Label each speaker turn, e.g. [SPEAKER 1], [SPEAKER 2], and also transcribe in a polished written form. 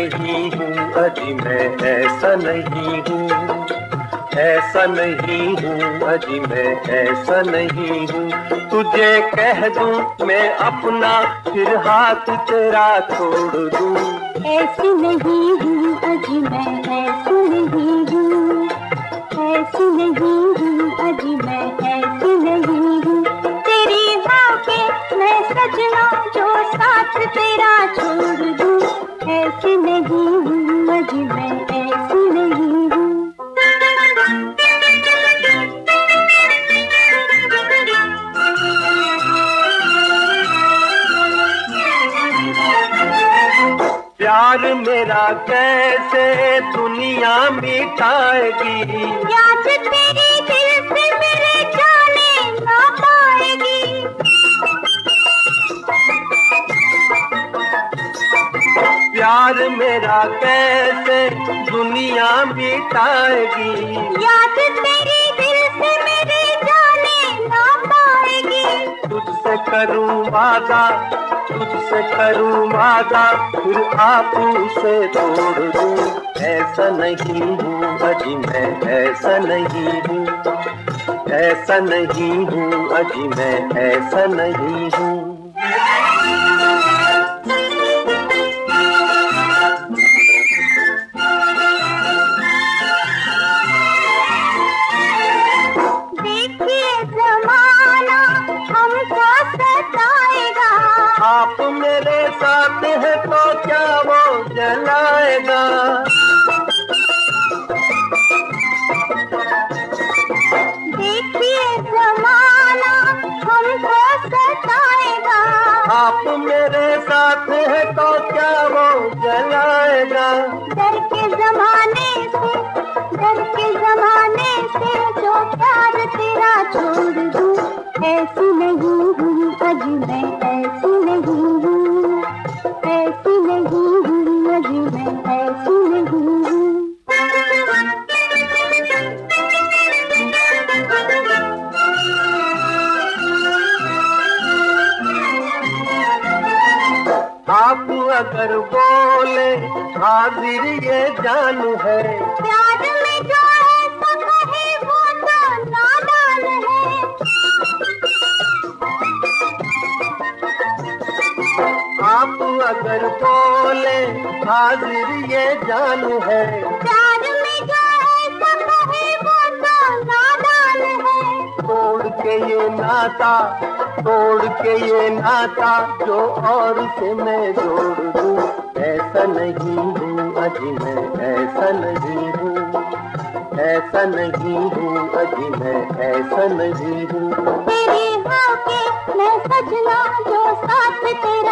[SPEAKER 1] नहीं हूँ अजी मैं ऐसा नहीं हूँ, ऐसा नहीं हूँ अजी मैं ऐसा नहीं हूँ। तुझे कह दूँ मैं अपना फिर हाथ तेरा छोड़ दूँ।
[SPEAKER 2] ऐसी नहीं हूँ अजी मैं ऐसी नहीं हूँ, ऐसी नहीं हूँ अजी मैं ऐसी नहीं हूँ। तेरी हाँ के मैं सजना जो साथ तेरा छोड़ दूँ। ऐसी नहीं हूँ अजी मैं ऐसी नहीं हूँ।
[SPEAKER 1] प्यार मेरा कैसे दुनिया मिटाएगी,
[SPEAKER 2] याद तेरी दिल से मेरे जाने ना पाएगी।
[SPEAKER 1] प्यार मेरा कैसे दुनिया मिटाएगी,
[SPEAKER 2] याद तेरी दिल से मेरे जाने ना पाएगी।
[SPEAKER 1] तुझसे करूँ वादा, तुझसे करूँ वादा फिर आपू से तोड़ दूँ। ऐसा नहीं हूँ अजी मैं ऐसा नहीं हूँ, ऐसा नहीं हूँ अजी मैं ऐसा नहीं हूँ।
[SPEAKER 2] देखिए जमाना हमको सताएगा,
[SPEAKER 1] आप मेरे साथ हैं तो क्या वो जलाएगा।
[SPEAKER 2] देखिए जमाना हमको सताएगा।
[SPEAKER 1] आप मेरे साथ हैं तो क्या वो जलाएगा।
[SPEAKER 2] डर के जमाने से, डर के जमाने से जो प्यार तेरा छोड़ दूँ। ऐसी नहीं हूँ अजी मैं ऐसी नहीं हूँ, ऐसी नहीं हूँ अजी मैं ऐसी नहीं हूँ।
[SPEAKER 1] आप अगर बोले हाजिर ये जानू है,
[SPEAKER 2] प्यार में जो ऐसा कहे वो तो नादान है।
[SPEAKER 1] आप अगर बोले हाजिर ये जानू है,
[SPEAKER 2] प्यार में जो ऐसा कहे वो तो नादान है।
[SPEAKER 1] तोड़ के ये नाता, तोड़ के ये नाता जो और से मैं जोड़ दूँ। ऐसा नहीं हूँ अजी मैं ऐसा नहीं हूँ, ऐसा नहीं हूँ अजी मैं ऐसा नहीं हूँ।
[SPEAKER 2] तेरी हाँ के मैं सजना जो साथ तेरा